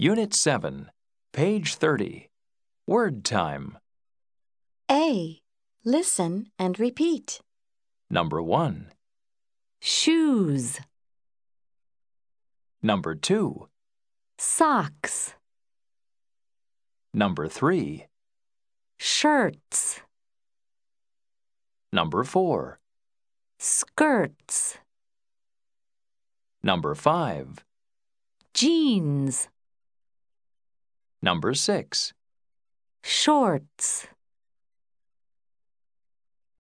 Unit 7, page 30. Word time. A. Listen and repeat. Number 1. Shoes, Number 2. socks, Number 3. shirts, Number 4. skirts, Number 5. jeans, Number 6. shorts.